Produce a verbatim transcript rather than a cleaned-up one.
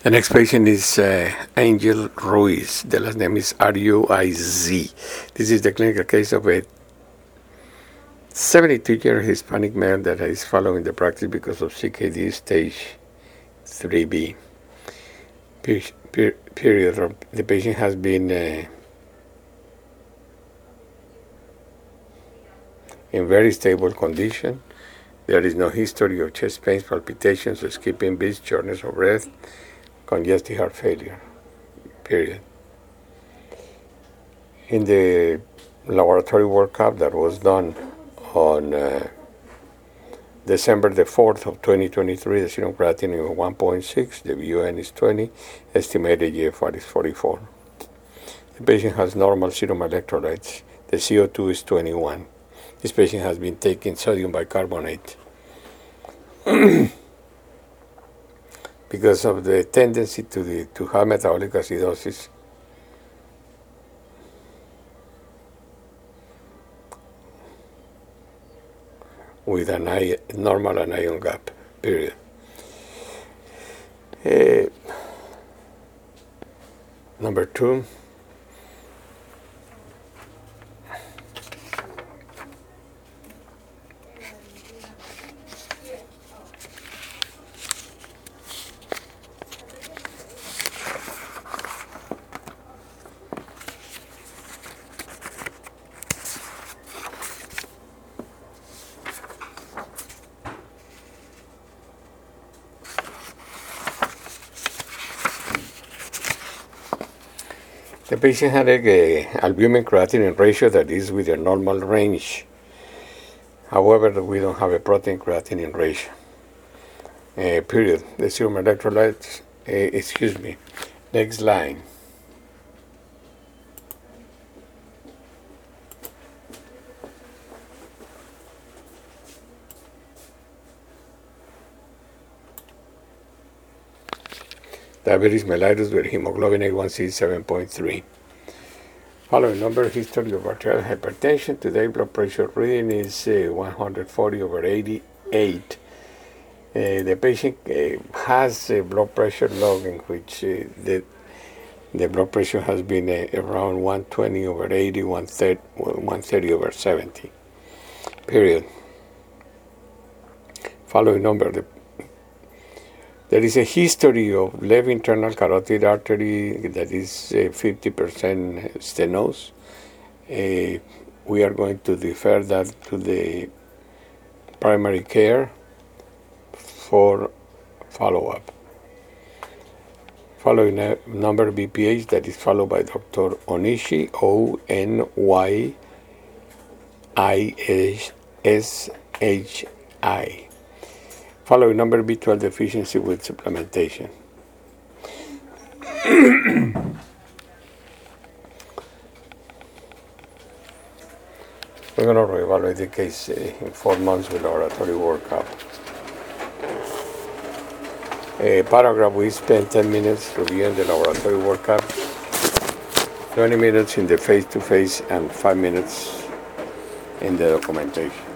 The next patient is uh, Angel Ruiz. The last name is R U I Z. This is the clinical case of a seventy-two-year Hispanic male that is following the practice because of C K D stage three B. Per- per- period. The patient has been uh, in very stable condition. There is no history of chest pains, palpitations, skipping beats, shortness of breath, congestive heart failure, period. In the laboratory workup that was done on uh, December the fourth of twenty twenty-three, the serum creatinine is one point six, the V U N is twenty, estimated G F R is forty-four. The patient has normal serum electrolytes. The C O two is twenty-one. This patient has been taking sodium bicarbonate. Because of the tendency to, the, to have metabolic acidosis, with an ion, normal anion gap, period. Uh, number two, the patient had a, a albumin creatinine ratio that is within normal range. However, we don't have a protein creatinine ratio. Uh, period. The serum electrolytes, uh, excuse me. Next line. Diabetes mellitus with hemoglobin A one C seven point three. Following number, history of arterial hypertension. Today, blood pressure reading is uh, one forty over eighty-eight. Uh, the patient uh, has a blood pressure log in which uh, the, the blood pressure has been uh, around one twenty over eighty, one thirty over seventy. Period. Following number, the There is a history of left internal carotid artery that is uh, fifty percent stenose. Uh, we are going to defer that to the primary care for follow-up. Following a number B P H that is followed by Doctor Onishi, O N Y I S H I. Following number B twelve deficiency with supplementation. We're going to reevaluate the case uh, in four months with laboratory workup. Uh, paragraph, we spent ten minutes reviewing the laboratory workup, twenty minutes in the face-to-face, and five minutes in the documentation.